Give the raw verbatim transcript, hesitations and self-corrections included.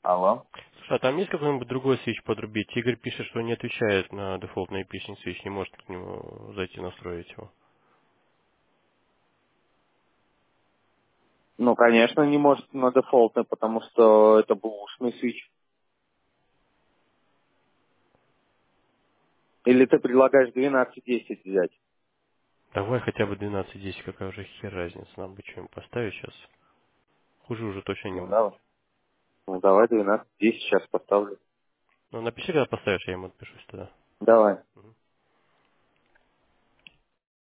Алло. Слушай, а там есть какой-нибудь другой свич подрубить? Игорь пишет, что не отвечает на дефолтный пишинг свич, не может к нему зайти настроить его. Ну, конечно, не может на дефолтный, потому что это бэушный свич. Или ты предлагаешь двенадцать десять взять? Давай хотя бы двенадцать десять, какая уже хер разница, нам бы что-нибудь поставить сейчас. Хуже уже точно не Ну, будет. давай. Ну, давай двенадцать десять сейчас поставлю. Ну, напиши, когда поставишь, я ему отпишусь тогда. Давай.